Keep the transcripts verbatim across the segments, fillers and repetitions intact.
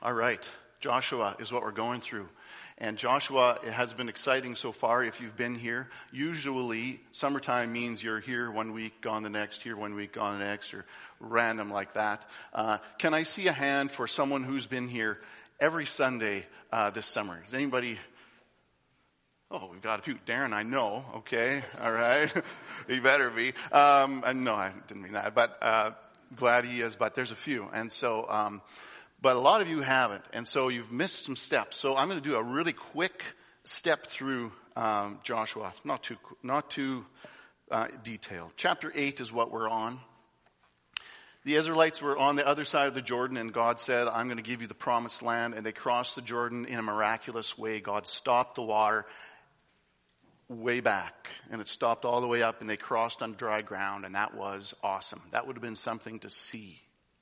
All right, Joshua is what we're going through. And Joshua, it has been exciting so far if you've been here. Usually, summertime means you're here one week, gone the next, here one week, gone the next, or random like that. Uh, can I see a hand for someone who's been here every Sunday uh, this summer? Is anybody... Oh, we've got a few. Darren, I know. Okay, all right. He better be. Um, and no, I didn't mean that, but uh, glad he is, but there's a few. And so... Um, But a lot of you haven't, and so you've missed some steps. So I'm going to do a really quick step through um, Joshua, not too not too uh, detailed. Chapter eight is what we're on. The Israelites were on the other side of the Jordan, and God said, I'm going to give you the promised land. And they crossed the Jordan in a miraculous way. God stopped the water way back, and it stopped all the way up, and they crossed on dry ground, and that was awesome. That would have been something to see.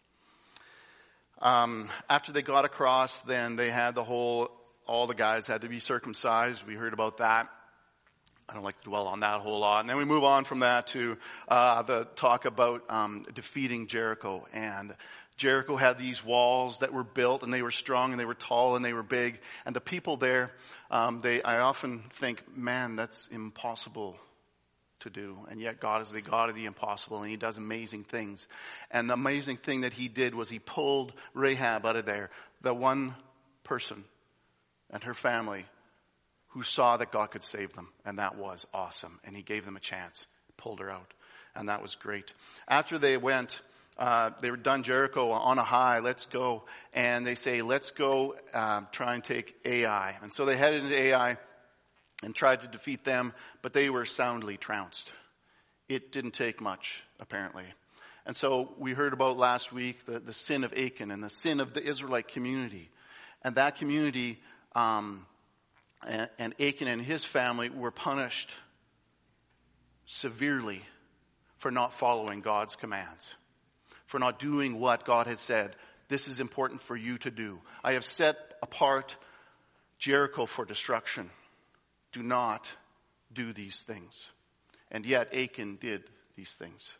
Um, after they got across, then they had the whole, all the guys had to be circumcised. We heard about that. I don't like to dwell on that a whole lot. And then we move on from that to uh, the talk about um, defeating Jericho. And Jericho had these walls that were built, and they were strong, and they were tall, and they were big. And the people there, um, they I often think, man, that's impossible to do. And yet God is the God of the impossible, and he does amazing things. And the amazing thing that he did was he pulled Rahab out of there, the one person and her family who saw that God could save them. And that was awesome. And he gave them a chance, pulled her out. And that was great. After they went, uh, they were done Jericho on a high, let's go. And they say, let's go uh, try and take Ai. And so they headed into Ai and tried to defeat them, but they were soundly trounced. It didn't take much, apparently. And so we heard about last week the, the sin of Achan and the sin of the Israelite community. And that community, um, and, and Achan and his family were punished severely for not following God's commands, for not doing what God had said. This is important for you to do. I have set apart Jericho for destruction. Do not do these things. And yet Achan did these things.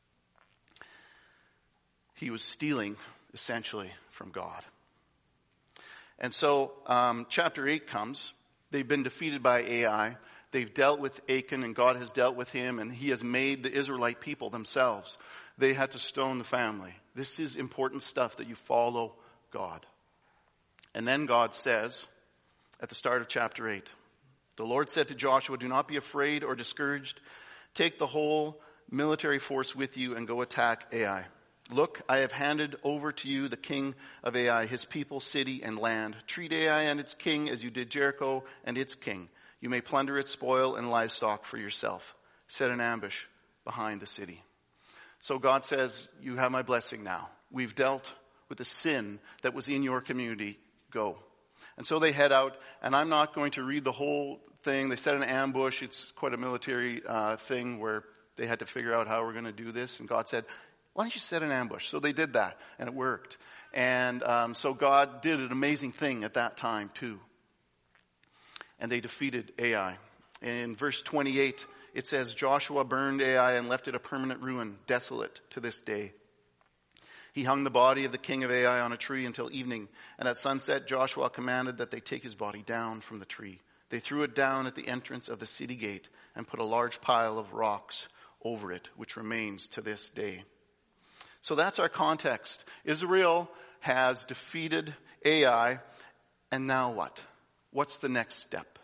He was stealing, essentially, from God. And so um, chapter eight comes. They've been defeated by Ai. They've dealt with Achan, and God has dealt with him, and he has made the Israelite people themselves. They had to stone the family. This is important stuff, that you follow God. And then God says, at the start of chapter eight, the Lord said to Joshua, do not be afraid or discouraged. Take the whole military force with you and go attack Ai. Look, I have handed over to you the king of Ai, his people, city, and land. Treat Ai and its king as you did Jericho and its king. You may plunder its spoil and livestock for yourself. Set an ambush behind the city. So God says, you have my blessing now. We've dealt with the sin that was in your community. Go. And so they head out, and I'm not going to read the whole thing. They set an ambush. It's quite a military uh, thing where they had to figure out how we're going to do this. And God said, why don't you set an ambush? So they did that, and it worked. And um, so God did an amazing thing at that time too. And they defeated Ai. In verse twenty-eight, it says, Joshua burned Ai and left it a permanent ruin, desolate to this day. He hung the body of the king of Ai on a tree until evening, and at sunset Joshua commanded that they take his body down from the tree. They threw it down at the entrance of the city gate and put a large pile of rocks over it, which remains to this day. So that's our context. Israel has defeated Ai, and now what? What's the next step?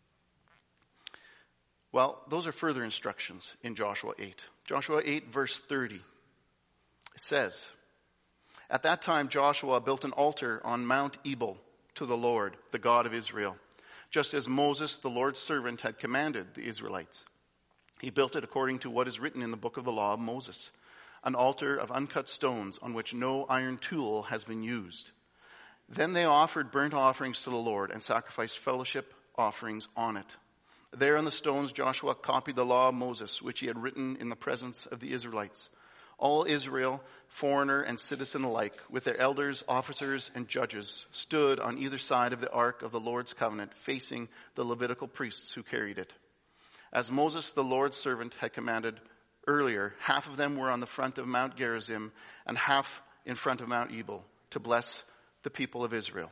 Well, those are further instructions in Joshua eight. Joshua eight verse thirty. It says, at that time Joshua built an altar on Mount Ebal to the Lord, the God of Israel, just as Moses, the Lord's servant, had commanded the Israelites. He built it according to what is written in the book of the law of Moses, an altar of uncut stones on which no iron tool has been used. Then they offered burnt offerings to the Lord and sacrificed fellowship offerings on it. There on the stones Joshua copied the law of Moses, which he had written in the presence of the Israelites. All Israel, foreigner and citizen alike, with their elders, officers, and judges, stood on either side of the ark of the Lord's covenant, facing the Levitical priests who carried it. As Moses, the Lord's servant, had commanded earlier, half of them were on the front of Mount Gerizim and half in front of Mount Ebal, to bless the people of Israel.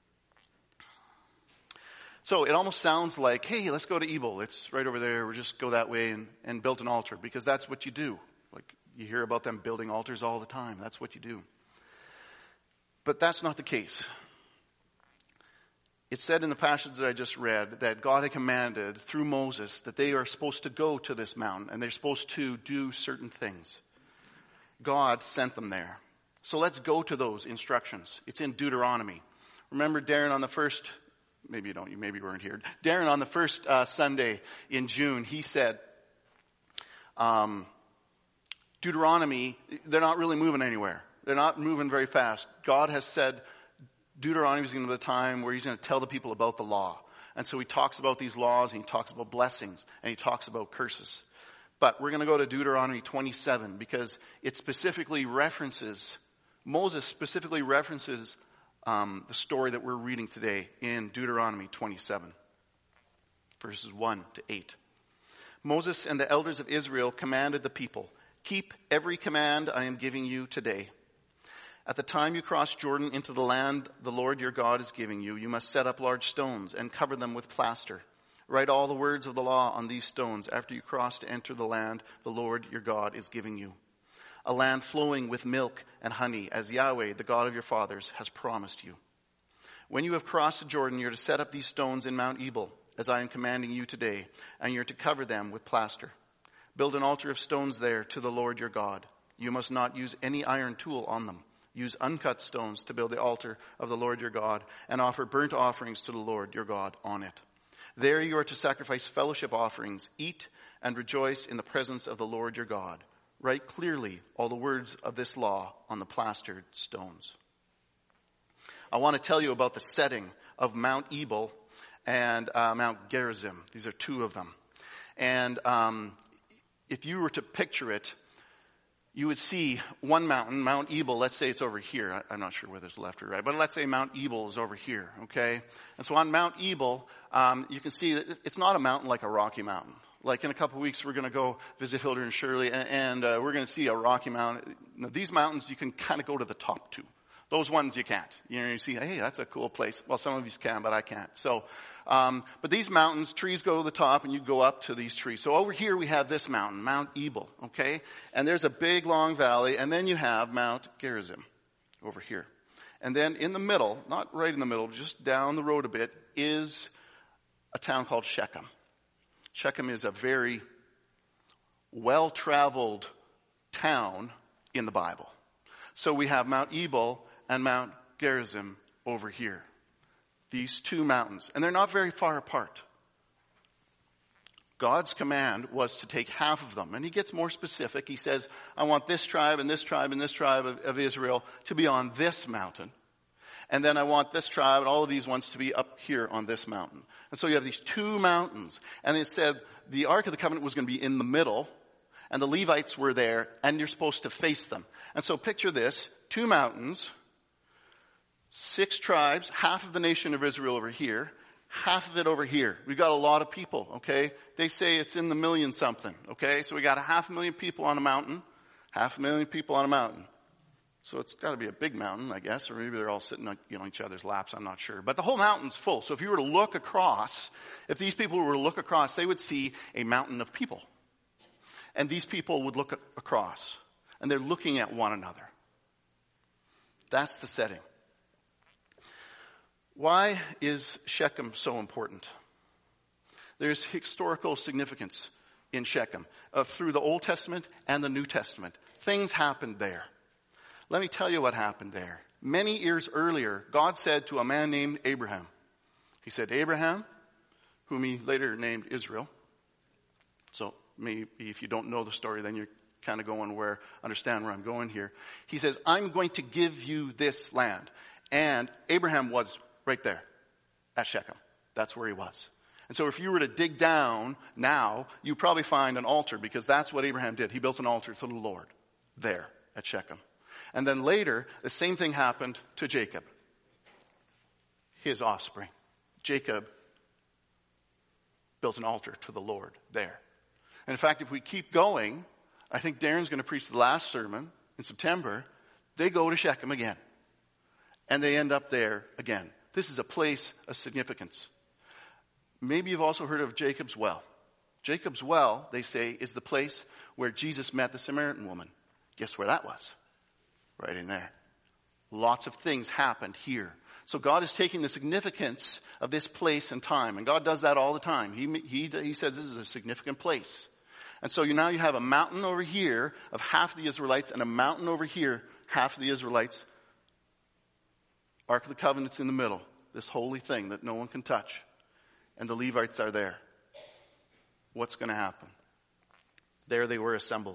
So it almost sounds like, hey, let's go to Ebal. It's right over there. We'll just go that way and, and build an altar, because that's what you do. Like, you hear about them building altars all the time. That's what you do. But that's not the case. It said in the passage that I just read that God had commanded through Moses that they are supposed to go to this mountain and they're supposed to do certain things. God sent them there. So let's go to those instructions. It's in Deuteronomy. Remember Darren on the first, maybe you don't, you maybe weren't here. Darren on the first uh, Sunday in June, he said, um, Deuteronomy, they're not really moving anywhere. They're not moving very fast. God has said Deuteronomy is going to be the time where he's going to tell the people about the law. And so he talks about these laws, and he talks about blessings, and he talks about curses. But we're going to go to Deuteronomy twenty-seven, because it specifically references, Moses specifically references um, the story that we're reading today in Deuteronomy twenty-seven, verses one to eight. Moses and the elders of Israel commanded the people, "Keep every command I am giving you today. At the time you cross Jordan into the land the Lord your God is giving you, you must set up large stones and cover them with plaster. Write all the words of the law on these stones after you cross to enter the land the Lord your God is giving you, a land flowing with milk and honey, as Yahweh, the God of your fathers, has promised you. When you have crossed the Jordan, you're to set up these stones in Mount Ebal, as I am commanding you today, and you're to cover them with plaster. Build an altar of stones there to the Lord your God. You must not use any iron tool on them. Use uncut stones to build the altar of the Lord your God, and offer burnt offerings to the Lord your God on it. There you are to sacrifice fellowship offerings. Eat and rejoice in the presence of the Lord your God. Write clearly all the words of this law on the plastered stones." I want to tell you about the setting of Mount Ebal and uh, Mount Gerizim. These are two of them. And um, if you were to picture it, you would see one mountain, Mount Ebal. Let's say it's over here. I, I'm not sure whether it's left or right, but let's say Mount Ebal is over here, okay? And so on Mount Ebal, um, you can see that it's not a mountain like a Rocky Mountain. Like in a couple of weeks, we're going to go visit Hilda and Shirley, and, and uh, we're going to see a Rocky Mountain. Now, these mountains, you can kind of go to the top to. Those ones you can't. You know, you see, hey, that's a cool place. Well, some of you can, but I can't. So, um, but these mountains, trees go to the top, and you go up to these trees. So over here we have this mountain, Mount Ebal, okay? And there's a big, long valley, and then you have Mount Gerizim over here. And then in the middle, not right in the middle, just down the road a bit, is a town called Shechem. Shechem is a very well-traveled town in the Bible. So we have Mount Ebal and Mount Gerizim over here. These two mountains. And they're not very far apart. God's command was to take half of them. And he gets more specific. He says, I want this tribe and this tribe and this tribe of, of Israel to be on this mountain. And then I want this tribe and all of these ones to be up here on this mountain. And so you have these two mountains. And it said the Ark of the Covenant was going to be in the middle. And the Levites were there. And you're supposed to face them. And so picture this. Two mountains. Six tribes. Half of the nation of Israel over here. Half of it over here. We've got a lot of people, okay? They say it's in the million something, okay? So we got a half a million people on a mountain. Half a million people on a mountain. So it's got to be a big mountain, I guess, or maybe they're all sitting on, you know, each other's laps. I'm not sure. But the whole mountain's full. So if you were to look across, if these people were to look across, they would see a mountain of people. And these people would look across. And they're looking at one another. That's the setting. Why is Shechem so important? There's historical significance in Shechem uh, through the Old Testament and the New Testament. Things happened there. Let me tell you what happened there. Many years earlier, God said to a man named Abraham, he said, Abraham, whom he later named Israel. So maybe if you don't know the story, then you're kind of going where, understand where I'm going here. He says, I'm going to give you this land. And Abraham was right there at Shechem. That's where he was. And so if you were to dig down now, you probably find an altar, because that's what Abraham did. He built an altar to the Lord there at Shechem. And then later, the same thing happened to Jacob, his offspring. Jacob built an altar to the Lord there. And in fact, if we keep going, I think Darren's going to preach the last sermon in September. They go to Shechem again. And they end up there again. This is a place of significance. Maybe you've also heard of Jacob's Well. Jacob's Well, they say, is the place where Jesus met the Samaritan woman. Guess where that was? Right in there. Lots of things happened here. So God is taking the significance of this place and time. And God does that all the time. He, he, he says this is a significant place. And so you now you have a mountain over here of half of the Israelites and a mountain over here, half of the Israelites. Ark of the Covenant's in the middle. This holy thing that no one can touch. And the Levites are there. What's going to happen? There they were assembled.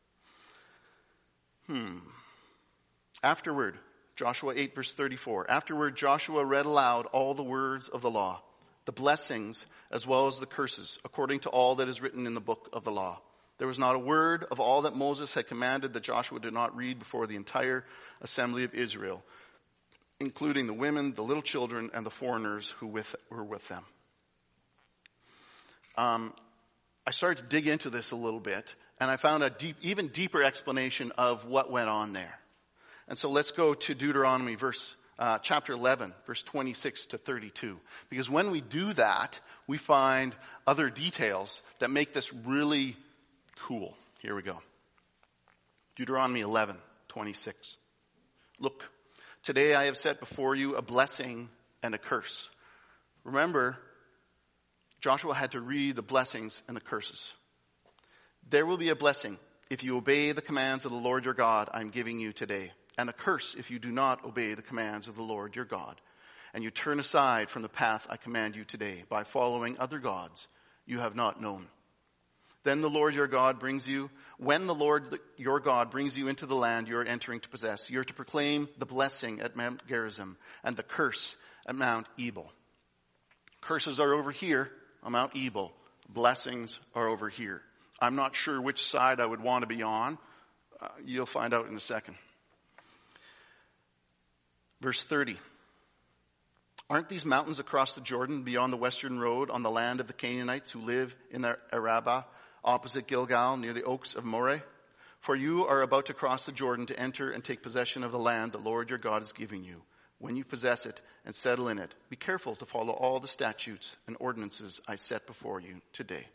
Hmm. Afterward, Joshua eight verse thirty-four. Afterward, Joshua read aloud all the words of the law, the blessings as well as the curses, according to all that is written in the book of the law. There was not a word of all that Moses had commanded that Joshua did not read before the entire assembly of Israel, including the women, the little children, and the foreigners who with, were with them. Um, I started to dig into this a little bit, and I found a deep, even deeper explanation of what went on there. And so let's go to Deuteronomy verse, uh, chapter eleven, verse twenty-six to thirty-two. Because when we do that, we find other details that make this really cool. Here we go. Deuteronomy eleven, twenty-six. Look, today I have set before you a blessing and a curse. Remember, Joshua had to read the blessings and the curses. There will be a blessing if you obey the commands of the Lord your God I am giving you today, and a curse if you do not obey the commands of the Lord your God, and you turn aside from the path I command you today by following other gods you have not known. Then the Lord your God brings you, when the Lord your God brings you into the land you are entering to possess, you are to proclaim the blessing at Mount Gerizim and the curse at Mount Ebal. Curses are over here on Mount Ebal. Blessings are over here. I'm not sure which side I would want to be on. Uh, you'll find out in a second. Verse thirty. Aren't these mountains across the Jordan beyond the western road on the land of the Canaanites who live in the Arabah, opposite Gilgal, near the oaks of Moreh? For you are about to cross the Jordan to enter and take possession of the land the Lord your God is giving you. When you possess it and settle in it, be careful to follow all the statutes and ordinances I set before you today.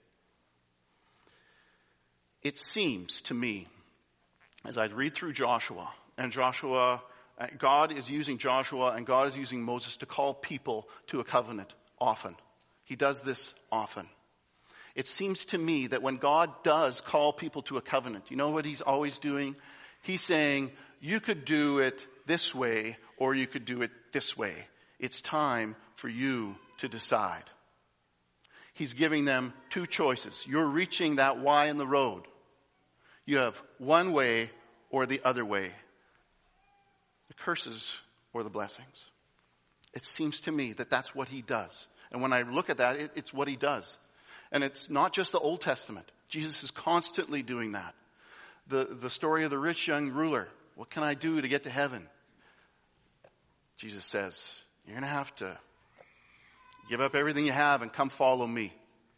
It seems to me, as I read through Joshua, and Joshua, God is using Joshua and God is using Moses to call people to a covenant often. He does this often. It seems to me that when God does call people to a covenant, you know what he's always doing? He's saying, you could do it this way or you could do it this way. It's time for you to decide. He's giving them two choices. You're reaching that Y in the road. You have one way or the other way. The curses or the blessings. It seems to me that that's what he does. And when I look at that, it, it's what he does. And it's not just the Old Testament. Jesus is constantly doing that. The, the story of the rich young ruler. What can I do to get to heaven? Jesus says, you're going to have to give up everything you have and come follow me.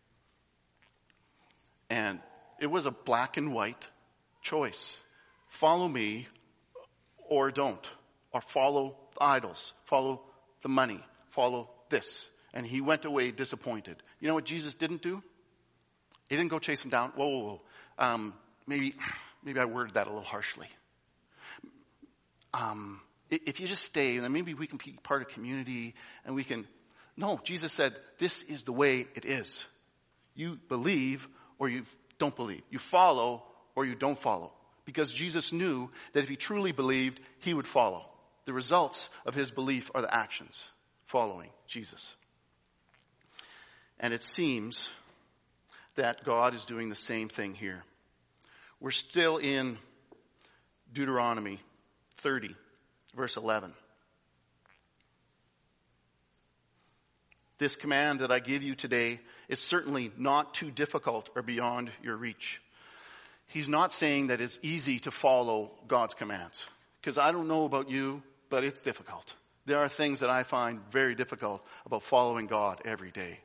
And it was a black and white choice. Follow me or don't. Or follow the idols. Follow the money. Follow this. And he went away disappointed. You know what Jesus didn't do? He didn't go chase him down. Whoa, whoa, whoa. Um, maybe, maybe I worded that a little harshly. Um, if you just stay, then maybe we can be part of community and we can. No, Jesus said, this is the way it is. You believe or you don't believe. You follow or you don't follow. Because Jesus knew that if he truly believed, he would follow. The results of his belief are the actions following Jesus. And it seems that God is doing the same thing here. We're still in Deuteronomy thirty, verse eleven. This command that I give you today is certainly not too difficult or beyond your reach. He's not saying that it's easy to follow God's commands. Because I don't know about you, but it's difficult. There are things that I find very difficult about following God every day.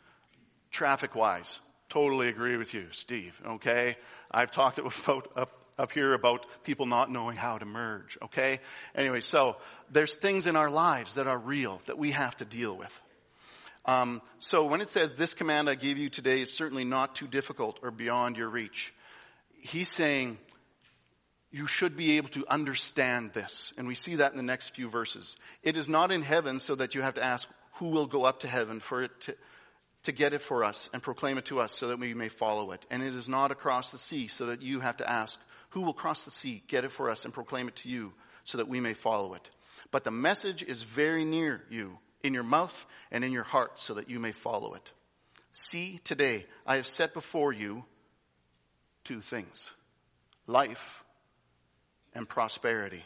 Traffic-wise, totally agree with you, Steve, okay? I've talked about up here about people not knowing how to merge, okay? Anyway, so there's things in our lives that are real that we have to deal with. Um, so when it says, this command I give you today is certainly not too difficult or beyond your reach, he's saying you should be able to understand this. And we see that in the next few verses. It is not in heaven so that you have to ask, who will go up to heaven for it to, to get it for us and proclaim it to us so that we may follow it. And it is not across the sea so that you have to ask, who will cross the sea, get it for us and proclaim it to you so that we may follow it. But the message is very near you, in your mouth and in your heart so that you may follow it. See, today I have set before you two things, life and prosperity,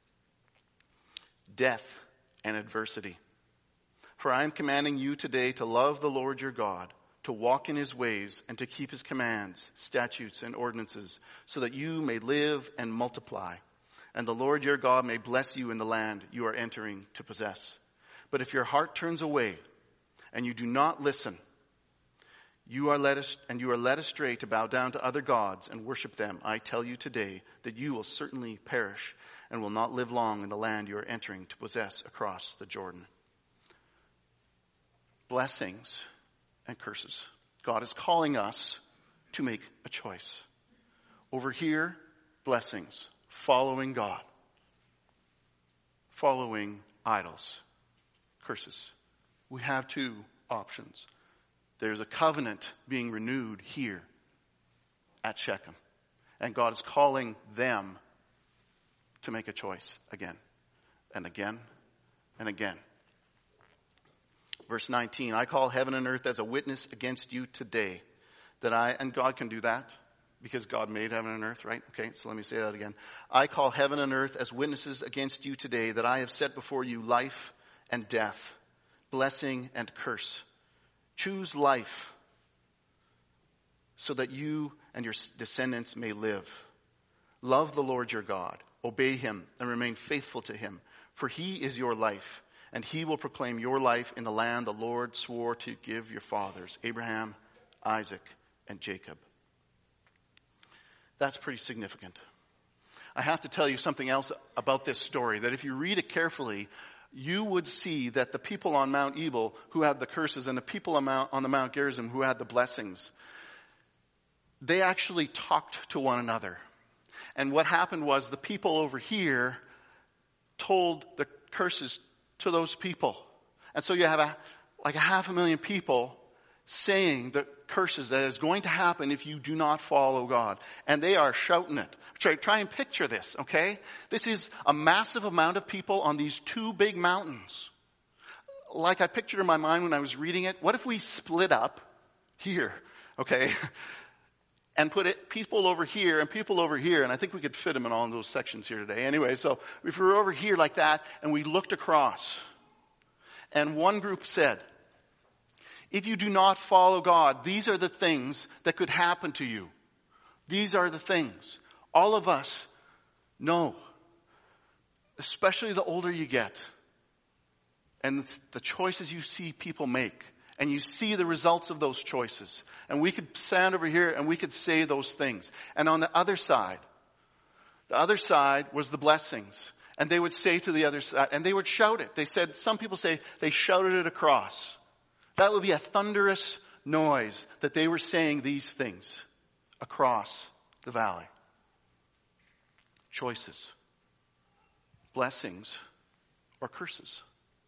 death and adversity. For I am commanding you today to love the Lord your God, to walk in his ways, and to keep his commands, statutes, and ordinances, so that you may live and multiply, and the Lord your God may bless you in the land you are entering to possess. But if your heart turns away, and you do not listen, you are led ast- and you are led astray to bow down to other gods and worship them, I tell you today that you will certainly perish and will not live long in the land you are entering to possess across the Jordan. Blessings and curses. God is calling us to make a choice. Over here, blessings, following God, following idols, curses. We have two options. There's a covenant being renewed here at Shechem, and God is calling them to make a choice again and again and again. Verse nineteen, I call heaven and earth as a witness against you today that I, and God can do that because God made heaven and earth, right? Okay, so let me say that again. I call heaven and earth as witnesses against you today that I have set before you life and death, blessing and curse. Choose life so that you and your descendants may live. Love the Lord your God, obey him and remain faithful to him, for he is your life. And he will proclaim your life in the land the Lord swore to give your fathers, Abraham, Isaac, and Jacob. That's pretty significant. I have to tell you something else about this story, that if you read it carefully, you would see that the people on Mount Ebal who had the curses and the people on, Mount, on the Mount Gerizim who had the blessings, they actually talked to one another. And what happened was the people over here told the curses to those people. And so you have a, like a half a million people saying the curses that is going to happen if you do not follow God. And they are shouting it. Try, try and picture this, okay? This is a massive amount of people on these two big mountains. Like I pictured in my mind when I was reading it, what if we split up here, okay? And put it, people over here and people over here, and I think we could fit them in all of those sections here today. Anyway, so if we were over here like that, and we looked across, and one group said, if you do not follow God, these are the things that could happen to you. These are the things. All of us know, especially the older you get, and the choices you see people make, and you see the results of those choices. And we could stand over here and we could say those things. And on the other side, the other side was the blessings. And they would say to the other side, and they would shout it. They said, some people say they shouted it across. That would be a thunderous noise that they were saying these things across the valley. Choices. Blessings or curses.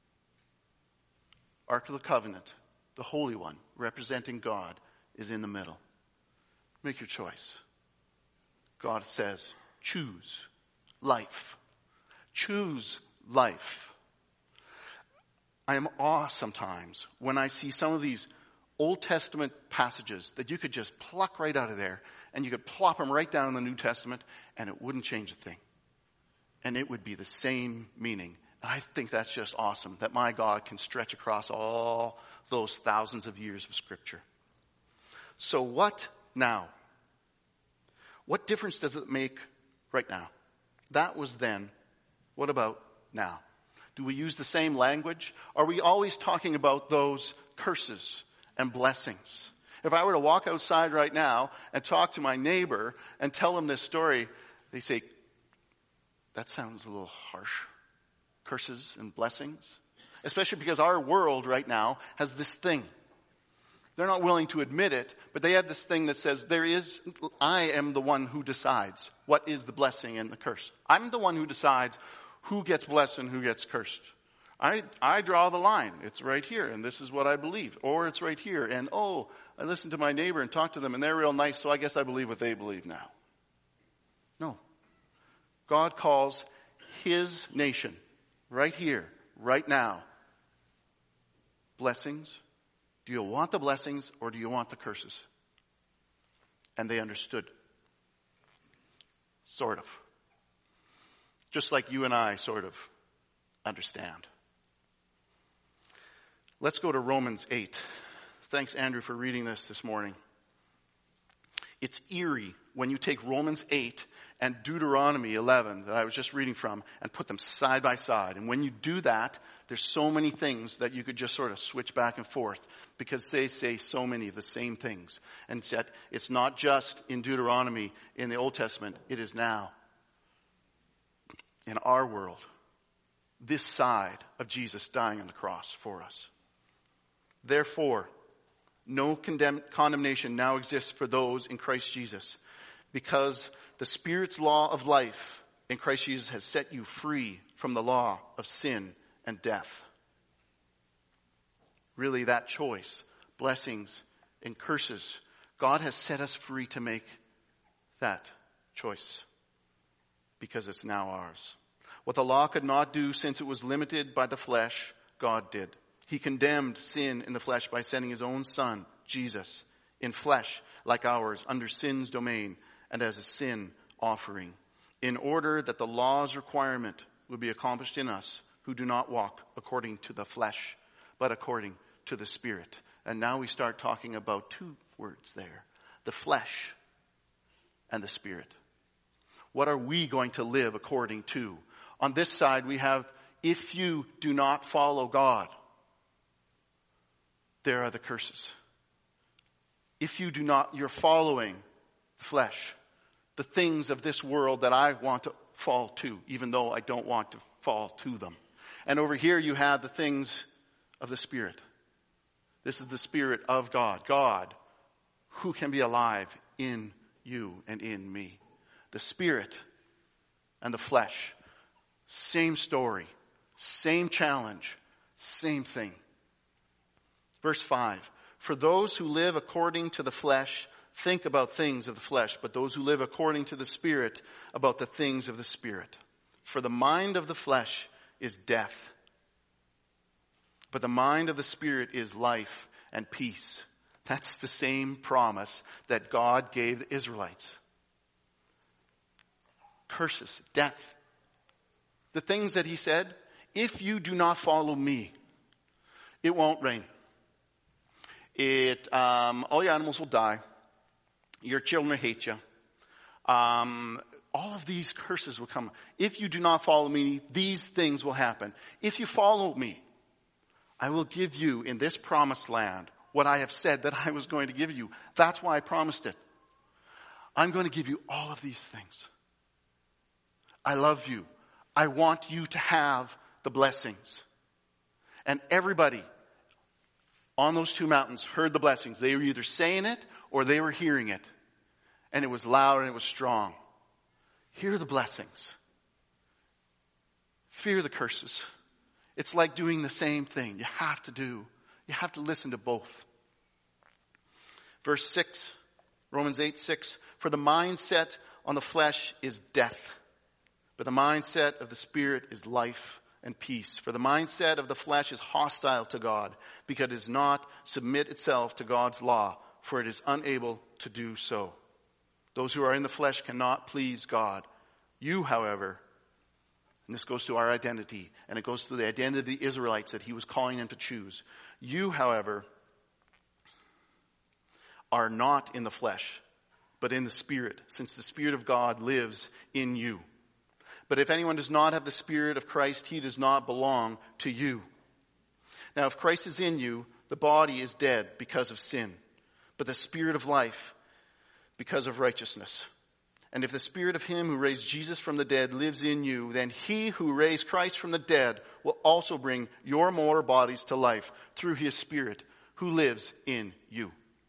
Ark of the Covenant. The Holy One, representing God, is in the middle. Make your choice. God says, choose life. Choose life. I am awed sometimes when I see some of these Old Testament passages that you could just pluck right out of there and you could plop them right down in the New Testament and it wouldn't change a thing. And it would be the same meaning. I think that's just awesome, that my God can stretch across all those thousands of years of Scripture. So what now? What difference does it make right now? That was then. What about now? Do we use the same language? Are we always talking about those curses and blessings? If I were to walk outside right now and talk to my neighbor and tell him this story, they say, that sounds a little harsh. Curses and blessings. Especially because our world right now has this thing. They're not willing to admit it, but they have this thing that says, there is, I am the one who decides what is the blessing and the curse. I'm the one who decides who gets blessed and who gets cursed. I, I draw the line. It's right here, and this is what I believe. Or it's right here, and oh, I listen to my neighbor and talk to them, and they're real nice, so I guess I believe what they believe now. No. God calls his nation, right here, right now, blessings. Do you want the blessings or do you want the curses? And they understood. Sort of. Just like you and I sort of understand. Let's go to Romans eight. Thanks, Andrew, for reading this this morning. It's eerie when you take Romans eight and Deuteronomy eleven that I was just reading from and put them side by side. And when you do that, there's so many things that you could just sort of switch back and forth because they say so many of the same things. And yet, it's not just in Deuteronomy in the Old Testament. It is now in our world, this side of Jesus dying on the cross for us. Therefore, no condemn- condemnation now exists for those in Christ Jesus, because the Spirit's law of life in Christ Jesus has set you free from the law of sin and death. Really, that choice, blessings and curses, God has set us free to make that choice because it's now ours. What the law could not do since it was limited by the flesh, God did. He condemned sin in the flesh by sending his own Son, Jesus, in flesh like ours, under sin's domain and as a sin offering, in order that the law's requirement would be accomplished in us who do not walk according to the flesh, but according to the Spirit. And now we start talking about two words there, the flesh and the Spirit. What are we going to live according to? On this side we have, if you do not follow God, there are the curses. If you do not, you're following the flesh, the things of this world that I want to fall to, even though I don't want to fall to them. And over here you have the things of the Spirit. This is the Spirit of God. God, who can be alive in you and in me. The Spirit and the flesh. Same story. Same challenge. Same thing. Verse five. For those who live according to the flesh think about things of the flesh, but those who live according to the Spirit about the things of the Spirit. For the mind of the flesh is death, but the mind of the Spirit is life and peace. That's the same promise that God gave the Israelites. Curses, death. The things that he said, if you do not follow me, it won't rain. It, um, all your animals will die. Your children will hate you. Um, all of these curses will come. If you do not follow me, these things will happen. If you follow me, I will give you in this promised land what I have said that I was going to give you. That's why I promised it. I'm going to give you all of these things. I love you. I want you to have the blessings. And everybody on those two mountains heard the blessings. They were either saying it or they were hearing it. And it was loud and it was strong. Hear the blessings. Fear the curses. It's like doing the same thing. You have to do. You have to listen to both. Verse six, Romans eight, six. For the mindset on the flesh is death, but the mindset of the Spirit is life and peace. For the mindset of the flesh is hostile to God, because it does not submit itself to God's law, for it is unable to do so. Those who are in the flesh cannot please God. You, however, and this goes to our identity, and it goes to the identity of the Israelites that he was calling them to choose. You, however, are not in the flesh, but in the Spirit, since the Spirit of God lives in you. But if anyone does not have the Spirit of Christ, he does not belong to you. Now, if Christ is in you, the body is dead because of sin, but the Spirit of life because of righteousness. And if the spirit of him who raised Jesus from the dead lives in you, then he who raised Christ from the dead will also bring your mortal bodies to life through his spirit who lives in you.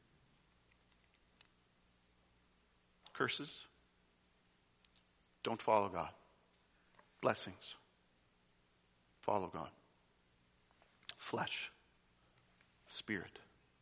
Curses, don't follow God. Blessings, follow God. Flesh, spirit.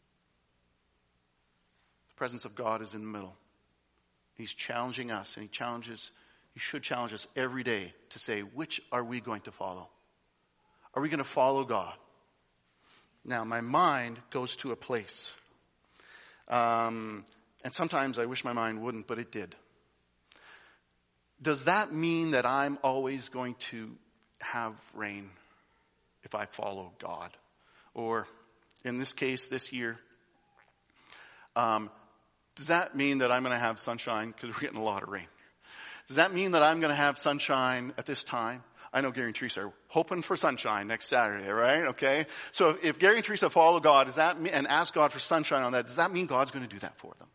The presence of God is in the middle. He's challenging us, and he challenges, he should challenge us every day to say, which are we going to follow? Are we going to follow God? Now, my mind goes to a place. Um, and sometimes I wish my mind wouldn't, but it did. Does that mean that I'm always going to have rain if I follow God? Or, in this case, this year, um, does that mean that I'm going to have sunshine? Because we're getting a lot of rain. Does that mean that I'm going to have sunshine at this time? I know Gary and Teresa are hoping for sunshine next Saturday, right? Okay. So if, if Gary and Teresa follow God, does that mean, and ask God for sunshine on that, does that mean God's going to do that for them?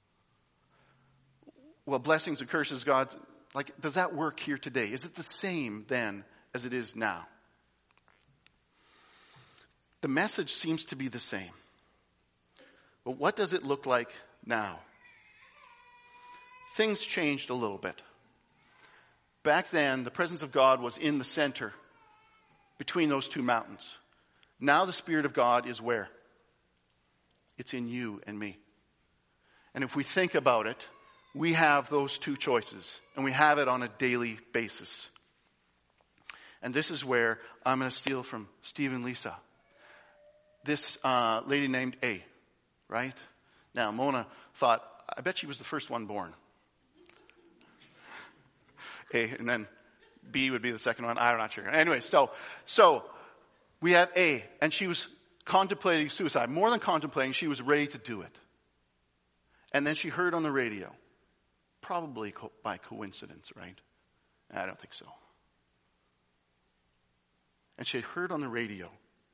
Well, blessings and curses, God, like, does that work here today? Is it the same then as it is now? The message seems to be the same. But what does it look like now? Things changed a little bit. Back then, the presence of God was in the center between those two mountains. Now the Spirit of God is where? It's in you and me. And if we think about it, we have those two choices, and we have it on a daily basis. And this is where I'm going to steal from Steve and Lisa. This uh, lady named A, right? Now, Mona thought, I bet she was the first one born. A, and then B would be the second one. I'm not sure. Anyway, so, so we have A, and she was contemplating suicide. More than contemplating, she was ready to do it. And then she heard on the radio, probably co- by coincidence, right? I don't think so. And she heard on the radio,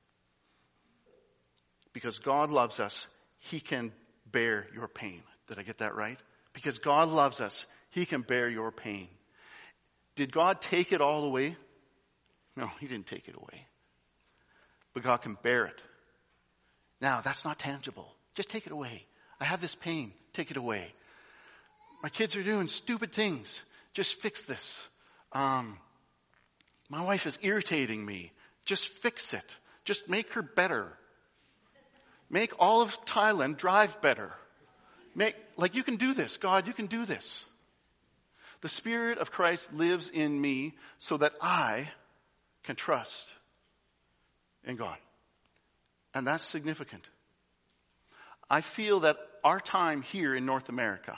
because God loves us, he can bear your pain. Did I get that right? Because God loves us, he can bear your pain. Did God take it all away? No, he didn't take it away. But God can bear it. Now, that's not tangible. Just take it away. I have this pain. Take it away. My kids are doing stupid things. Just fix this. Um, my wife is irritating me. Just fix it. Just make her better. Make all of Thailand drive better. Make, like, you can do this. God, you can do this. The Spirit of Christ lives in me so that I can trust in God. And that's significant. I feel that our time here in North America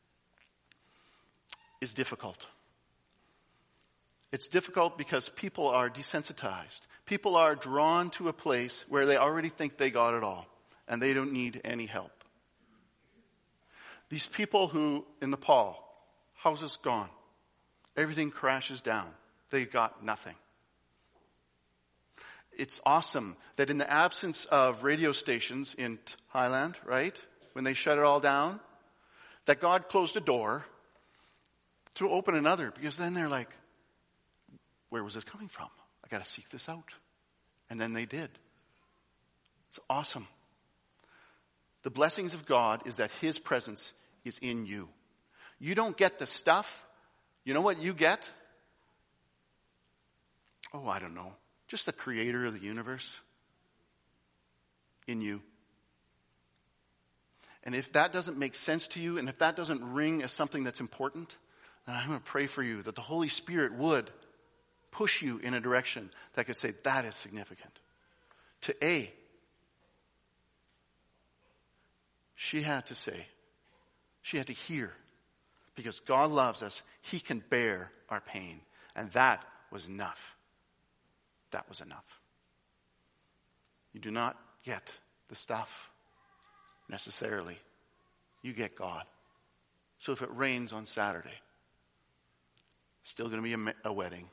is difficult. It's difficult because people are desensitized. People are drawn to a place where they already think they got it all and they don't need any help. These people who, in Nepal, houses gone. Everything crashes down. They got nothing. It's awesome that in the absence of radio stations in Thailand, right, when they shut it all down, that God closed a door to open another, because then they're like, where was this coming from? I got to seek this out. And then they did. It's awesome. The blessings of God is that his presence is in you. You don't get the stuff. You know what you get? Oh, I don't know. Just the creator of the universe in you. And if that doesn't make sense to you, and if that doesn't ring as something that's important, then I'm going to pray for you that the Holy Spirit would push you in a direction that could say, that is significant. To A, she had to say, she had to hear, because God loves us, he can bear our pain. And that was enough. That was enough. You do not get the stuff necessarily. You get God. So if it rains on Saturday, still going to be a, a wedding.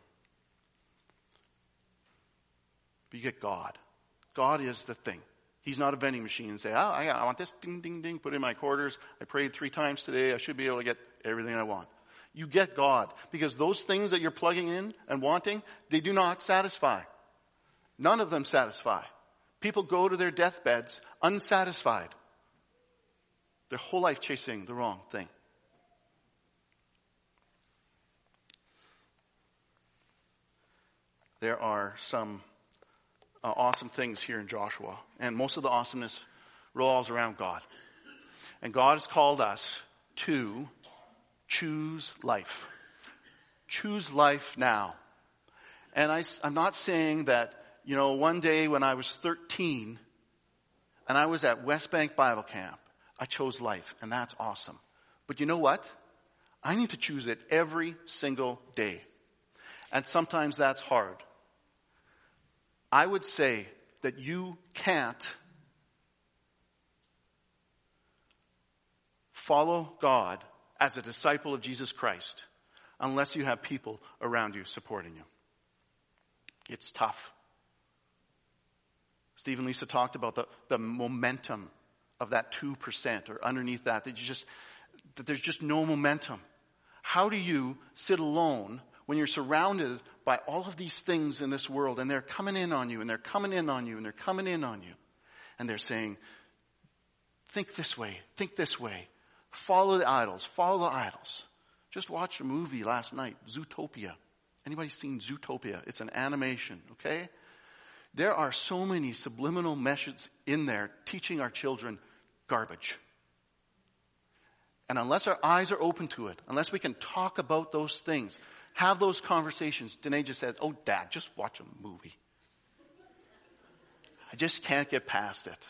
But you get God. God is the thing. He's not a vending machine and say, oh, I, I want this, ding, ding, ding, put in my quarters. I prayed three times today. I should be able to get everything I want. You get God. Because those things that you're plugging in and wanting, they do not satisfy. None of them satisfy. People go to their deathbeds unsatisfied. Their whole life chasing the wrong thing. There are some uh, awesome things here in Joshua. And most of the awesomeness revolves around God. And God has called us to choose life. Choose life now. And I, I'm not saying that, you know, one day when I was thirteen and I was at West Bank Bible Camp, I chose life. And that's awesome. But you know what? I need to choose it every single day. And sometimes that's hard. I would say that you can't follow God as a disciple of Jesus Christ unless you have people around you supporting you. It's tough. Steve and Lisa talked about the, the momentum of that two percent or underneath that, that you just, that there's just no momentum. How do you sit alone when you're surrounded by all of these things in this world and they're coming in on you and they're coming in on you and they're coming in on you and they're saying, think this way, think this way, follow the idols, follow the idols. Just watched a movie last night, Zootopia. Anybody seen Zootopia? It's an animation, okay? There are so many subliminal messages in there teaching our children garbage. And unless our eyes are open to it, unless we can talk about those things, have those conversations, Danae just says, oh, Dad, just watch a movie. I just can't get past it.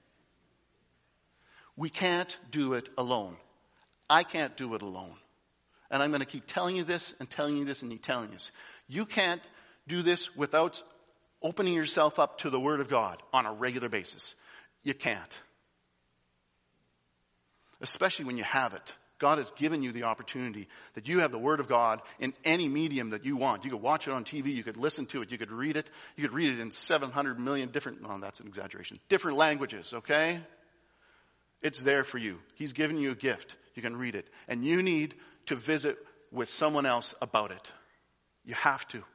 We can't do it alone. I can't do it alone. And I'm going to keep telling you this and telling you this and telling you this. You can't do this without opening yourself up to the Word of God on a regular basis. You can't. Especially when you have it. God has given you the opportunity that you have the Word of God in any medium that you want. You could watch it on T V, you could listen to it, you could read it. You could read it in seven hundred million different, well, that's an exaggeration, different languages, okay? It's there for you. He's given you a gift. You can read it. And you need to visit with someone else about it. You have to.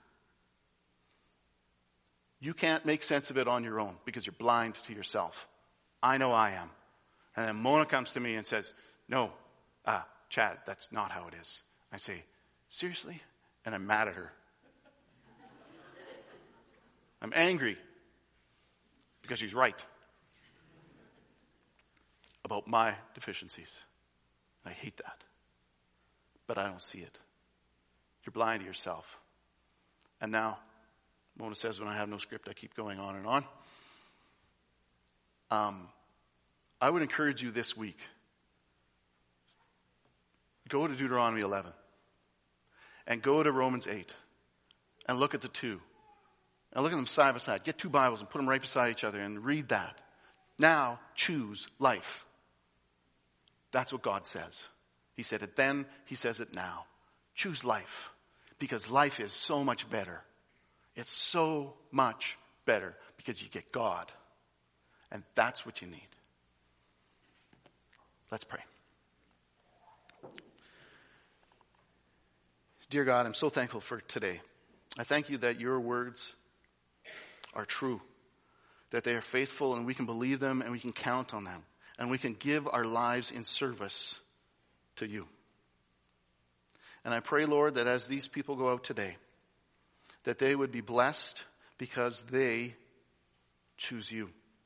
You can't make sense of it on your own because you're blind to yourself. I know I am. And then Mona comes to me and says, no, ah, Chad, that's not how it is. I say, seriously? And I'm mad at her. I'm angry because she's right about my deficiencies. I hate that. But I don't see it. You're blind to yourself. And now, Mona says when I have no script, I keep going on and on. Um, I would encourage you this week, go to Deuteronomy eleven and go to Romans eight and look at the two and look at them side by side. Get two Bibles and put them right beside each other and read that. Now choose life. That's what God says. He said it then, he says it now. Choose life because life is so much better. It's so much better because you get God. And that's what you need. Let's pray. Dear God, I'm so thankful for today. I thank you that your words are true, that they are faithful and we can believe them and we can count on them and we can give our lives in service to you. And I pray, Lord, that as these people go out today, that they would be blessed because they choose you.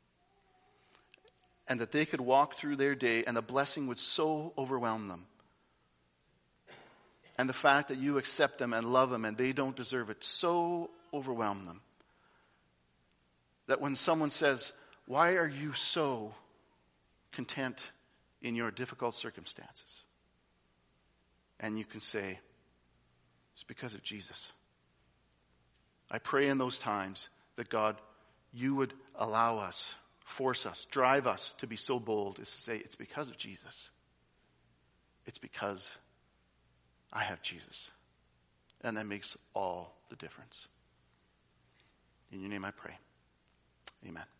And that they could walk through their day and the blessing would so overwhelm them. And the fact that you accept them and love them and they don't deserve it so overwhelm them. That when someone says, why are you so content in your difficult circumstances? And you can say, it's because of Jesus. I pray in those times that God, you would allow us, force us, drive us to be so bold as to say, it's because of Jesus. It's because I have Jesus. And that makes all the difference. In your name I pray. Amen.